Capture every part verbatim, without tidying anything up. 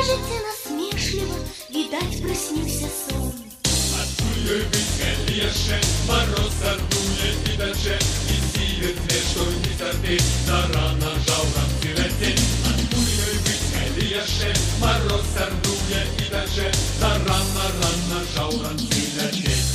скажете насмешливо, видать, приснился сон. Откуда быть, коли яше, мороз сорвує і дальше, і сіє цвет, що не терпить, зарано жаворонці лететь. Откуда быть, коли яше, мороз сорвує і дальше, зарано, рано жаворонці лететь.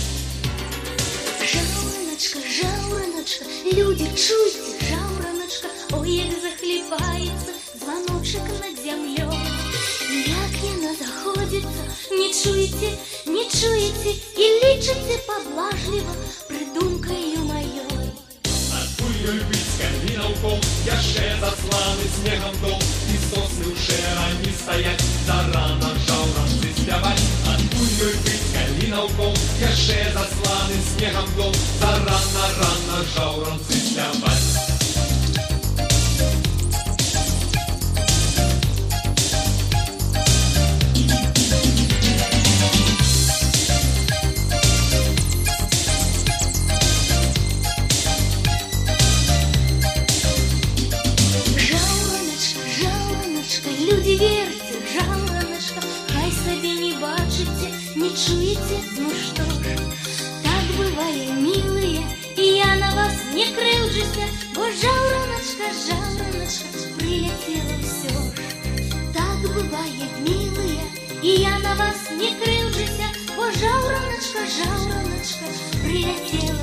Жавороночка, жавороночка, люди, чуйте, жавороночка, ой, як захліпається звоночек над землею. Як яна заходиться, не чуете, не чуете, и лічите поблажливо придумкою моей. Откуда быть, коли навкол яше засланы снегом дом, і сосны уже они стоять, зарано жаворонці спявать. Откуда быть, коли навкол яше засланы снегом дом, зарано, рано жаворонці спявать. Люди, верьте, жавороночка, хай собі не бачите, не чуете, ну что ж, так бывает, милые, и я на вас не крылжуся, бо жавороночка, жавороночка, прилетела все ж. Так бывает, милые, и я на вас не крылжуся, бо жавороночка, жавороночка, прилетела.